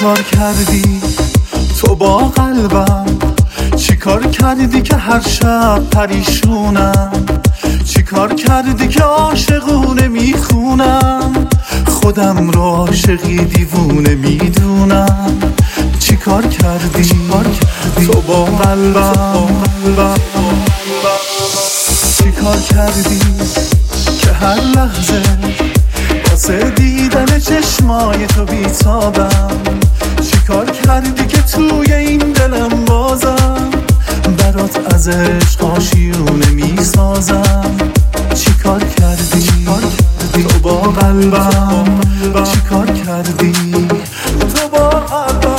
کار کردی تو با قلبم؟ چی کار کردی که هر شب پریشونم؟ چی کار کردی که عاشقونه میخونم؟ خودم رو عاشقی دیوونه میدونم. چی کار کردی تو با قلبم؟ چی کار کردی که هر لحظه واسه دیدن چشمای تو بیتابم؟ چی کار کردی که توی این دلم بازم برات از عشق آشیونه میسازم؟ چی کار کردی تو با قلبم؟ چی کار کردی تو با قلبم؟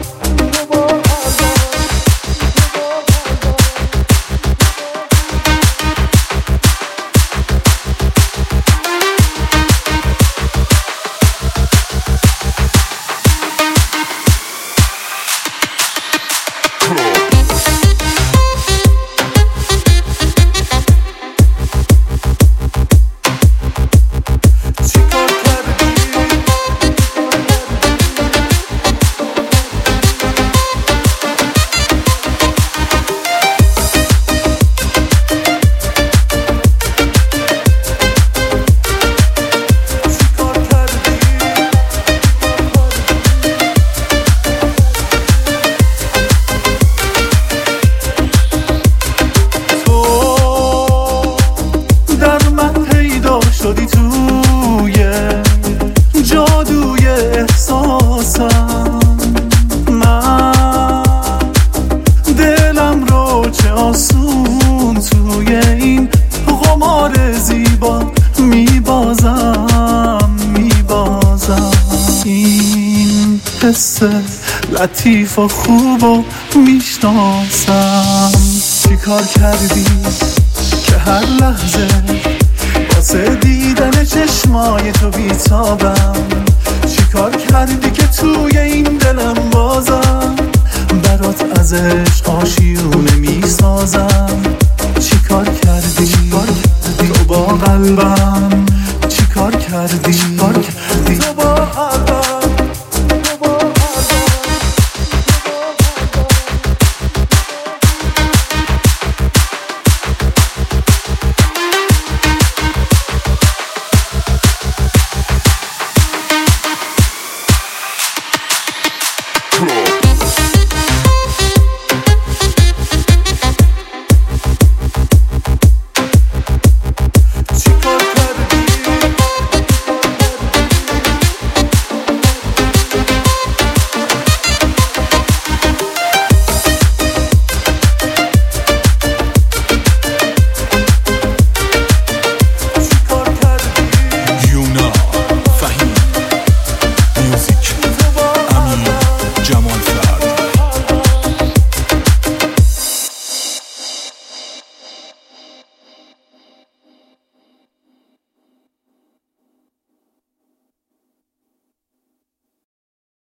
شدی توی جادوی احساسم، من دلم رو چه آسون توی این قمار زیبا میبازم. این حس لطیف و خوب و میشناسم. چی کار کردی که هر لحظه واسه دیدن چشمای تو بیتابم؟ چی کار کردی که توی این دلم بازم برات از عشق آشیونه میسازم؟ چی کار کردی تو با قلبم؟ چی کار کردی تو با